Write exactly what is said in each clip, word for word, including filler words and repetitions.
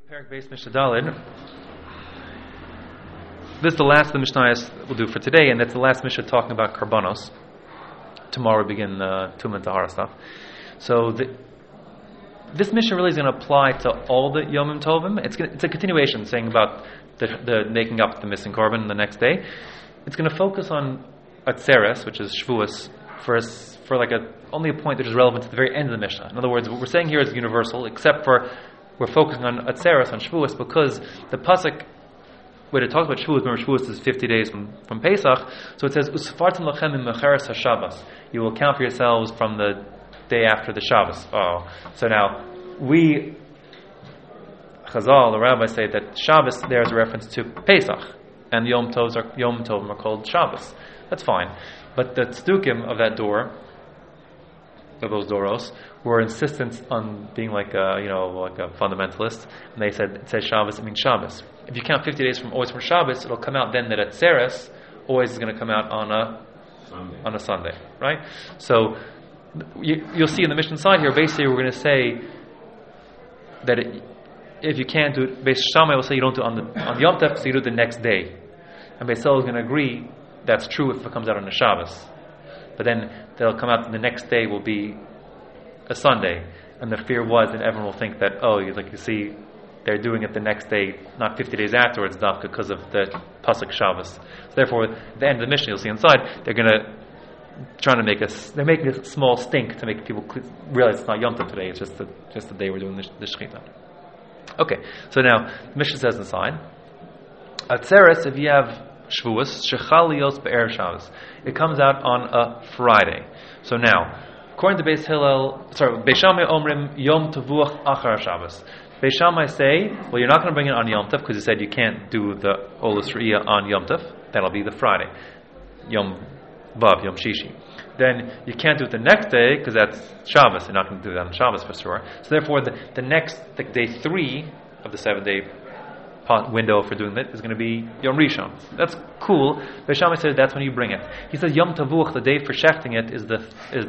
Perek Beis Mishnah Daled. This is the last of the Mishnayos we'll do for today, and that's the last Mishnah talking about Karbanos. Tomorrow we begin uh, Tum and Tahara stuff. So the, this Mishnah really is going to apply to all the Yomim Tovim. It's, gonna, it's a continuation saying about the, the making up the missing korban the next day. It's going to focus on Atzeres, which is Shavuos, for a, for like a only a point that is relevant to the very end of the Mishnah. In other words, what we're saying here is universal, except for we're focusing on Atzeres, on Shavuos, because the pasuk when it talks about Shavuos, remember Shavuos is fifty days from, from Pesach, so it says Usfartim lachem im mecheres haShabbos. You will count for yourselves from the day after the Shabbos. Oh, so now we Chazal, the rabbis say that Shabbos there is a reference to Pesach, and Yom Tovs are Yom Tovim are called Shabbos. That's fine, but the tzdukim of that door, of those doros, were insistent on being like a, you know, like a fundamentalist, and they said it says Shabbos, it means Shabbos. If you count fifty days from always from Shabbos, it'll come out then that Atzeres always is going to come out on a Sunday. on a Sunday, right? So you, you'll see in the Mishnah side here, basically we're going to say that it, if you can't do it, Beis Shammai will say you don't do it on the on Yom Tov, so you do it the next day, and Beis Hillel is going to agree that's true if it comes out on a Shabbos, but then they'll come out the next day will be a Sunday, and the fear was that everyone will think that, oh, you, like you see, they're doing it the next day, not fifty days afterwards, dafka, because of the pasuk Shabbos. So therefore, at the end of the Mishnah, you'll see inside, they're going to trying to make us, they're making a small stink to make people realize it's not Yom Tov today. It's just the just the day we're doing the, the Shechita. Okay, so now the Mishnah says inside, Atzeres, if you have Shavuos, Shechalios be'er Shabbos, it comes out on a Friday. So now, according to Beis Hillel, sorry, Beis Shammai Omrim Yom Tavuach Achar Shabbos. Beis Shammai say, well, you're not going to bring it on Yom Tov because you said you can't do the Olas Re'iyah on Yom Tov. That'll be the Friday, Yom Vav, Yom Shishi. Then you can't do it the next day because that's Shabbos. You're not going to do that on Shabbos for sure. So therefore, the, the next, the day three of the seven-day window for doing that is going to be Yom Rishon. That's cool. Beis Shammai says that's when you bring it. He says Yom Tavuach, the day for shechting it, is the is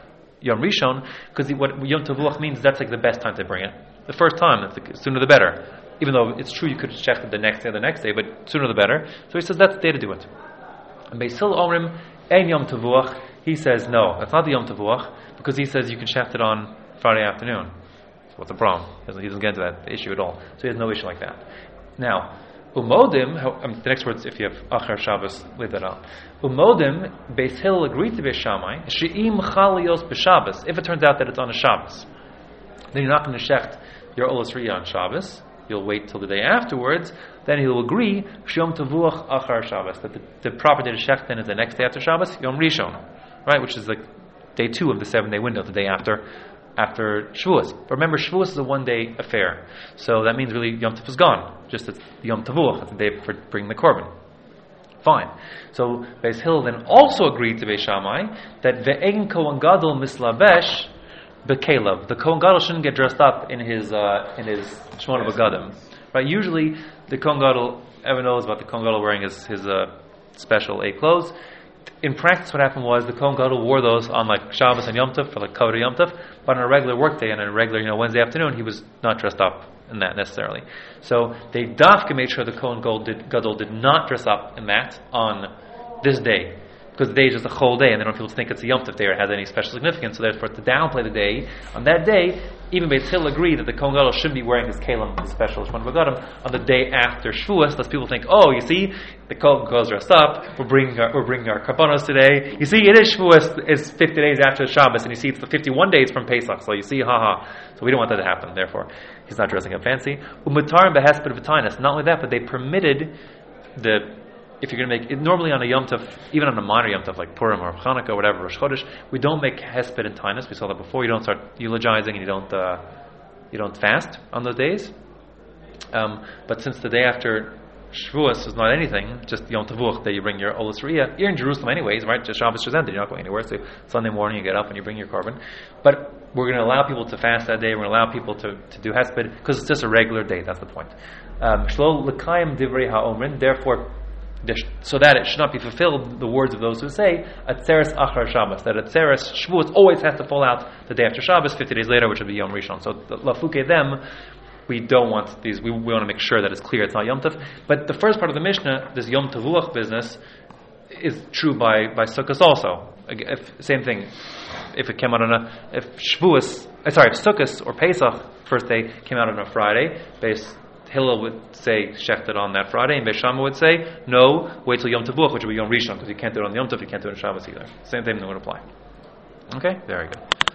Yom Rishon, because what Yom Tavuach means, that's like the best time to bring it. The first time, the sooner the better. Even though it's true you could shecht it the next day or the next day, but sooner the better. So he says that's the day to do it. And Beis Hillel Omrim Ein Yom Tavuach, he says no, that's not the Yom Tavuach, because he says you can shecht it on Friday afternoon. So what's the problem? He doesn't, he doesn't get into that issue at all. So he has no issue like that. Now, Umodim, I mean, the next words, if you have Achar Shabbos, leave that out. Umodim, Beis Hillel agreed to Beis Shammai, She'im Chalios b'Shabbos, if it turns out that it's on a Shabbos, then you're not going to shecht your Olas Re'iyah on Shabbos, you'll wait till the day afterwards, then he'll agree, Shom Tavuach Achar Shabbos, that the, the proper day to shecht then is the next day after Shabbos, Yom Rishon, right, which is like day two of the seven-day window, the day after after Shavuos. But remember, Shavuos is a one-day affair. So that means really Yom Tov is gone. Just it's Yom Tavuach, it's the day for bringing the korban. Fine. So Beis Hillel then also agreed to Beis Shammai that Ve'en Kohen Gadol mislavesh be'kelev. The Kohen Gadol shouldn't get dressed up in his uh, in his Shmona Begadim. Right? Usually the Kohen Gadol, everyone knows about the Kohen Gadol wearing his his uh, special A clothes. In practice, what happened was the Kohen Gadol wore those on like Shabbos and Yom Tov for like Kavod Yom Tov, but on a regular workday and on a regular, you know, Wednesday afternoon, he was not dressed up in that necessarily. So they dafka made sure the Kohen Gadol did, Gadol did not dress up in that on this day, because the day is just a whole day, and they don't want people to think it's a Yom Tov day or it has any special significance. So therefore, to downplay the day on that day, even Beis Hillel agreed that the Kohen Gadol shouldn't be wearing his kelim, his special Shmona Begadim, on the day after Shavuos, lest people think, oh, you see, the Kohen Gadol's dressed up. We're bringing our, we're bringing our karbanos today. You see, it is Shavuos. It's fifty days after Shabbos, and you see, it's the fifty-one days from Pesach. So you see, haha. So we don't want that to happen. Therefore, he's not dressing up fancy. Umutarim behesped v'tainas. Not only that, but they permitted the. If you're going to make it, normally on a Yom Tov, even on a minor Yom Tov like Purim or Chanukah or whatever, Rosh Chodesh, we don't make hesped and tainus. We saw that before. You don't start eulogizing and you don't uh, you don't fast on those days. Um, but since the day after Shavuos is not anything, just Yom Tavuach that you bring your Olas Re'iyah. You're in Jerusalem anyways, right? Just Shabbos just ended. You're not going anywhere. So Sunday morning you get up and you bring your korban. But we're going to allow people to fast that day. We're going to allow people to, to do hesped because it's just a regular day. That's the point. Shlo l'kayim divrei ha'omrin. Therefore, so that it should not be fulfilled, the words of those who say Atzeres Achar Shabbos, that Atzeres Shavuos always has to fall out the day after Shabbos, fifty days later, which would be Yom Rishon. So Lafuke them we don't want these. We, we want to make sure that it's clear it's not Yom Tov. But the first part of the Mishnah, this Yom Tevuach business, is true by by Sukkot also. If, same thing. If it came out on a if Shavuos, uh, sorry, if Sukkot or Pesach first day came out on a Friday, Beis Hillel would say shechted on that Friday, and Beis Shammai would say no, wait till Yom Tevuach, which would be Yom Rishon, because you can't do it on Yom Tov, you can't do it on Shabbos either. Same thing would apply. Okay, very good.